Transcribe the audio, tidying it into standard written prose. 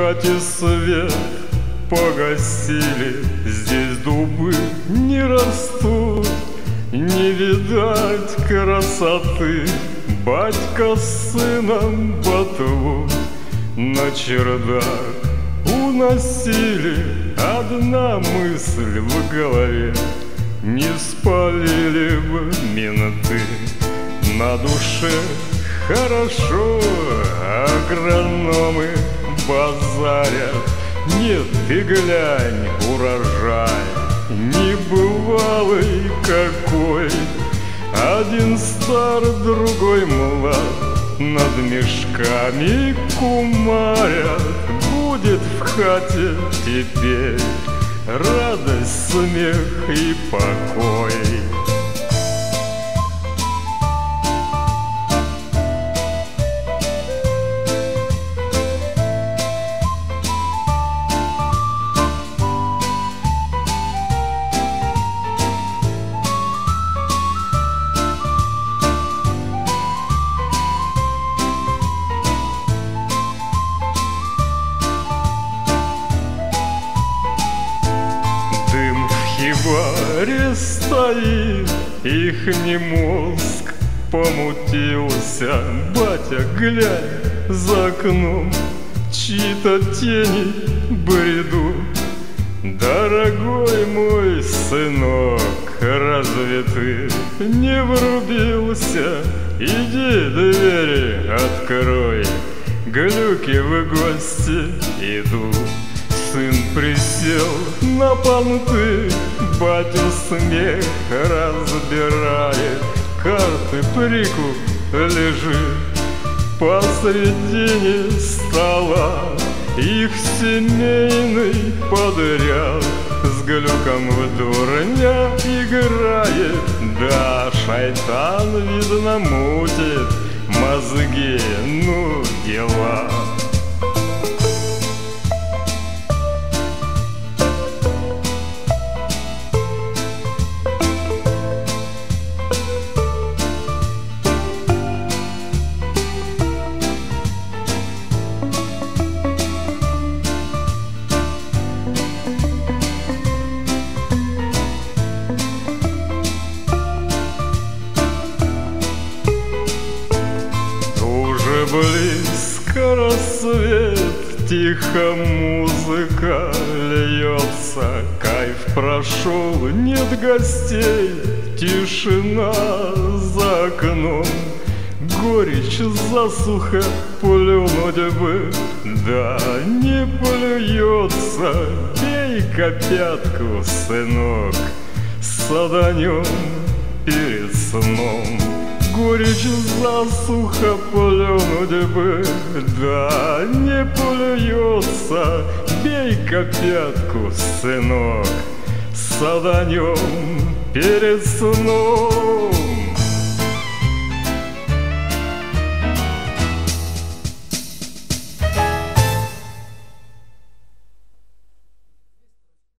хате свет погасили, здесь дубы не растут, не видать красоты. Батька с сыном ботву на чердак уносили. Одна мысль в голове: не спалили бы менты. На душе хорошо, агрономы базарят. Нет, ты глянь, урожай небывалый какой. Один стар, другой млад, над мешками кумарят. Будет в хате теперь радость, смех и покой. В хибаре стоит, ихний мозг помутился. Батя, глянь, за окном чьи-то тени бредут. Дорогой мой сынок, разве ты не врубился? Иди двери открой, глюки в гости идут. Сын присел на понты, батя смех разбирает. Карты прикуп лежит посредине стола. Их семейный подряд с глюком в дурня играет. Да, шайтан, видно, мутит мозги, ну дела. Близко рассвет, тихо музыка льется. Кайф прошел, нет гостей, тишина за окном. Горечь, засуха, плюнуть бы, да не плюется. Пей-ка пятку, сынок, саданем перед сном. Горечь, засуха, плюнуть бы, да не плюется. Бей-ка пятку, сынок, саданем перед сном.